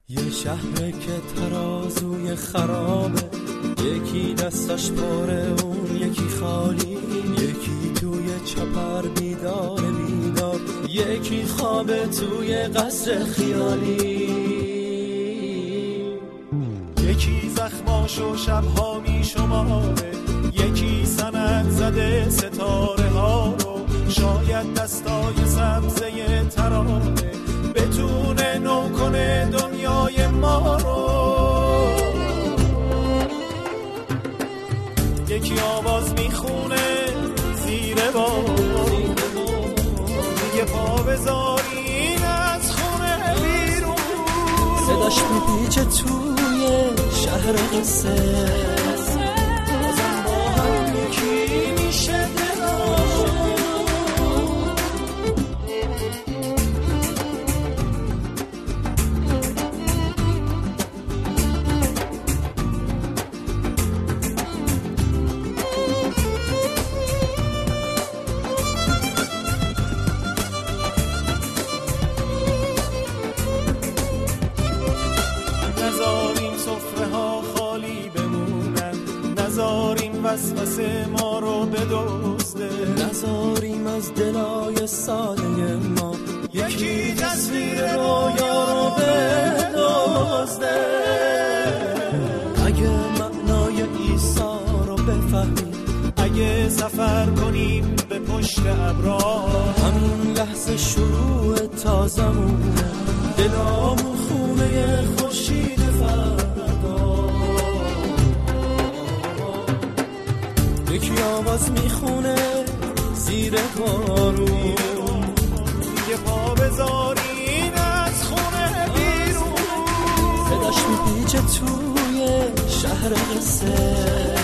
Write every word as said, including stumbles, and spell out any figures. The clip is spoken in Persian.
یه شهره که ترازوی خرابه، یکی دستش پاره اون یکی خالی، یکی توی چپر بیدار بیدار، یکی خوابه توی قصر خیالی. یکی زخماشو شبها می شماره، یکی سند زده ستاره ها رو، شاید دستای سبزه ترانه بتونه نو کنه دنیای ما رو. یکی آواز میخونه زیر بار، میگه پا بذارین از خونه بیرون، صداش میپیچه توی شهر قصه، بازم با هم یکی میشه وسوسه ما رو بدزده، نذاریم از دلای ساده ما یکی تصویر رویا رو بدزده. اگه معنای عیسی رو بفهمیم، اگه سفر کنیم به پشت ابرا، همین لحظه شروع تازمونه، دلامون خونه خورشید فردا. یکی آواز میخونه زیر بارون، یه پا بذارین از خونه بیرون، صداش میپیچه توی شهر قصه،